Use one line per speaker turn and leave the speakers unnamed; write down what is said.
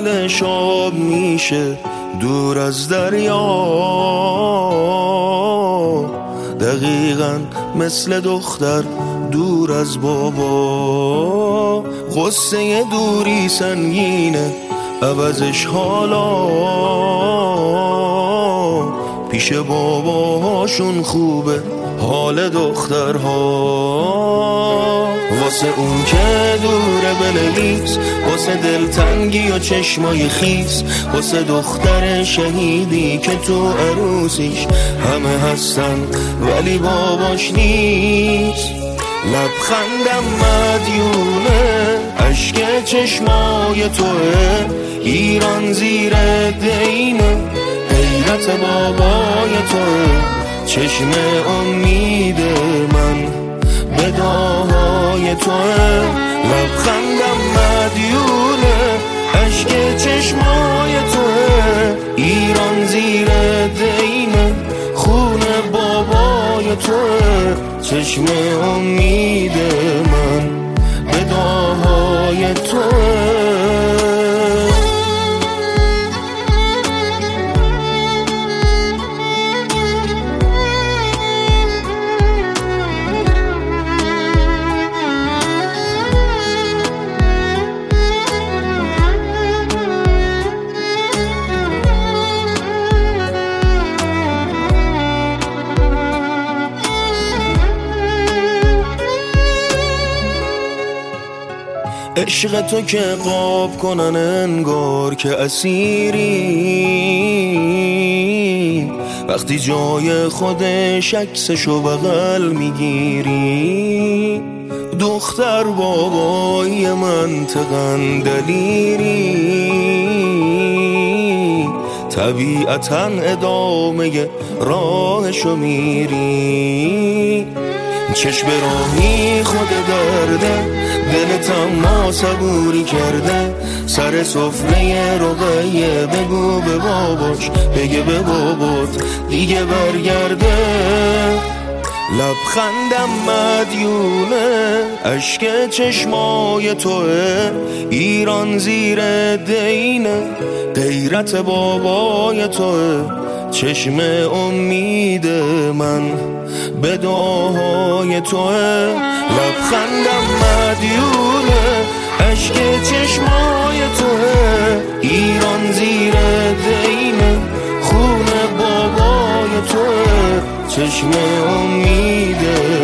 دلش آب میشه دور از دریا، دقیقاً مثل دختر دور از بابا. غصه دوری سنگینه عوضش حالا، پیش باباهاشون خوبه حال دخترها. واسه اون که دوره بنویس، واسه دلتنگی و چشمای خیس، واسه دختر شهیدی که تو عروسیش همه هستن ولی باباش نیست. لبخندم مدیونه عشق چشمای توه، ایران زیر دینه غیرت بابای توه. چشم امید من به دعای توه، لبخندم مدیونه عشق چشمای توه. ایران زیر دینه خون بابای توه. چشم امید من به دعای توه. عشق تو که قاب کنن انگار که اسیری، وقتی جای خودش عکسشو بغل میگیری. دختر بابای منطقاً دلیری، طبیعتاً ادامه راهشو میری. چشم راهی خود درده، دلتم ما صبوری کرده. سر سفره رقیه بگو به باباش، بگه به بابات دیگه برگرده. لبخندم مدیونه عشق چشمای توه، ایران زیر دینه غیرت بابای توه. چشم امید من به دعای توه، لبخندم مدیونه عشق چشمای توه. ایران زیر دینه خون بابای توه. چشم امید